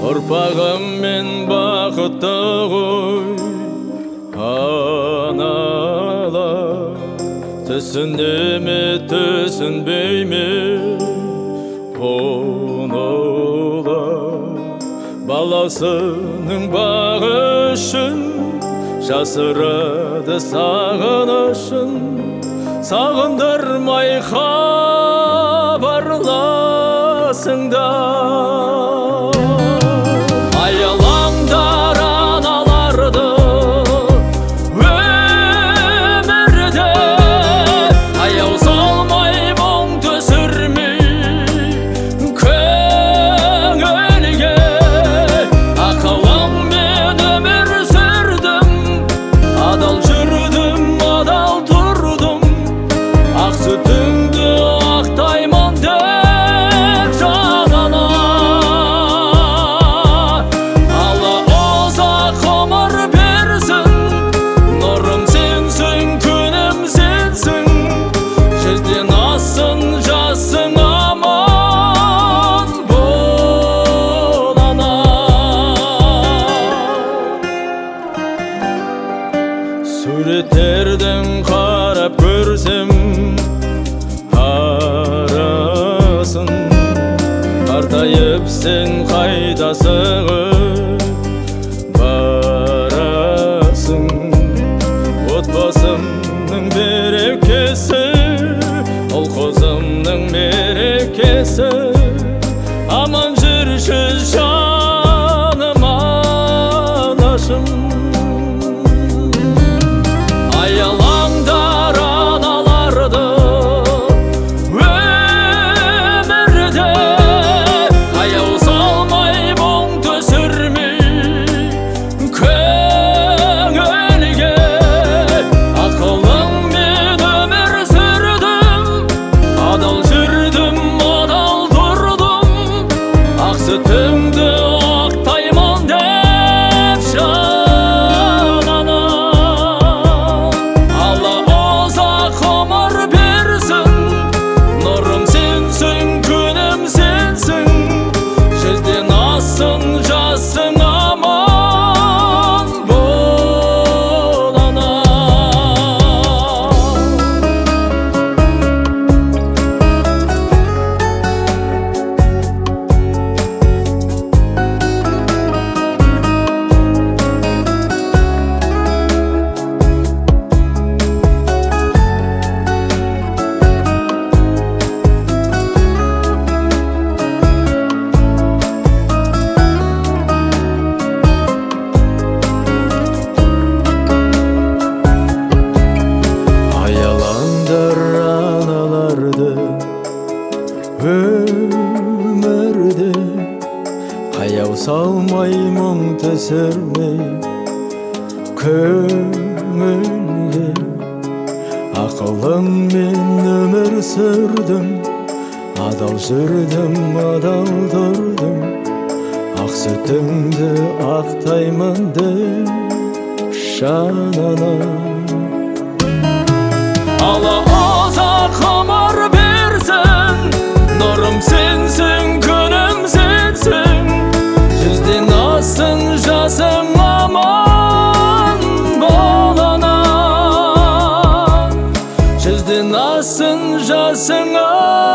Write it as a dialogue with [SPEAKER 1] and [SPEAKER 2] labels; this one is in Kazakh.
[SPEAKER 1] Ұрпағым мен бақытты ғой аналар, түсіне ме түсінбей ме оңолар. Баласының бағы үшін жасырады сағынышын, сағындырмай хабарласыңдар. Аялаңдар аналарды өмірде, аяу салмай мұң түсірмей көңілге. Ақылыңмен өмір сүрдім, адал жүрдім, адал тұрдым, ақ сүтіңді ақтаймын деп жанына. Алла ұзақ ғұмыр берсін, нұрым сенсің, күнім сенсің, жүзден ассын жасың аман бол ана. Суреттердің қарап көрсем арасын, қартайып сен қайда сығып барасың. Отбасымның берекесі, ұл-қызымның мерекесі, аман жүрші жаным анашым. Аялаңдар аналарды өмірде, аяу салмай мұң түсірмей көңілге. Ақылыңмен өмір сүрдім, адал жүрдім, адал тұрдым, ақ сүтіңді ақтаймын деп жанына. Алла ұзақ ғұмыр берсін, нұрым сенсің, күнім сенсің, жүзден ассын жасың аман бол ана. Аялаңдар аналарды өмірде, қаяу салмай мұң түсірмей көңілге. Ақылыңмен өмір сүрдім, адал жүрдім, адал тұрдым, ақ сүтіңді ақтаймын деп жанына. Алла ұзақ ғұмыр берсін, нұрым сенсің, күнім сенсің, жүзден ассын жасың аман бол ана. Жүзден ассын жасың